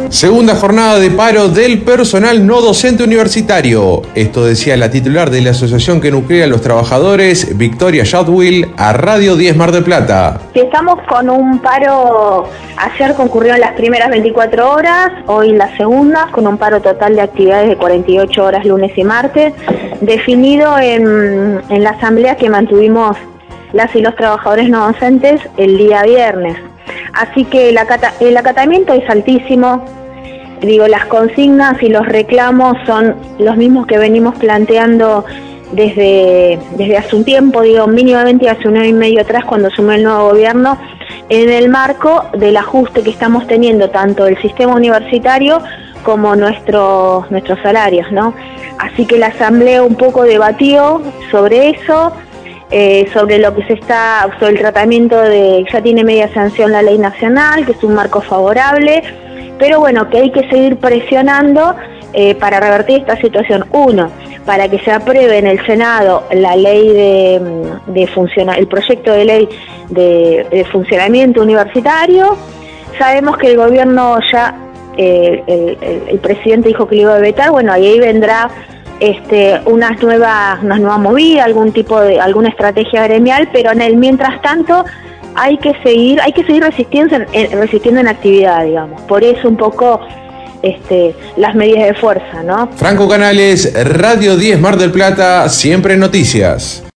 Segunda jornada de paro del personal no docente universitario. Esto decía la titular de la asociación que nuclea a los trabajadores, Victoria Shotwell, a Radio 10 Mar del Plata. Estamos con un paro, ayer concurrieron las primeras 24 horas, hoy las segundas, con un paro total de actividades de 48 horas lunes y martes, definido en la asamblea que mantuvimos las y los trabajadores no docentes el día viernes. Así que el acatamiento es altísimo. Las consignas y los reclamos son los mismos que venimos planteando desde hace un tiempo, mínimamente hace un año y medio atrás cuando asumió el nuevo gobierno, en el marco del ajuste que estamos teniendo tanto el sistema universitario como nuestros salarios, ¿no? Así que la asamblea un poco debatió sobre eso, sobre lo que sobre el tratamiento ya tiene media sanción la ley nacional, que es un marco favorable, pero bueno, que hay que seguir presionando para revertir esta situación. Uno, para que se apruebe en el Senado la ley el proyecto de ley de funcionamiento universitario. Sabemos que el gobierno ya, el presidente dijo que lo iba a vetar, bueno, ahí vendrá una nueva movida, alguna estrategia gremial, pero mientras tanto hay que seguir resistiendo en actividad, digamos. Por eso un poco las medidas de fuerza, ¿no? Franco Canales, Radio 10 Mar del Plata, siempre noticias.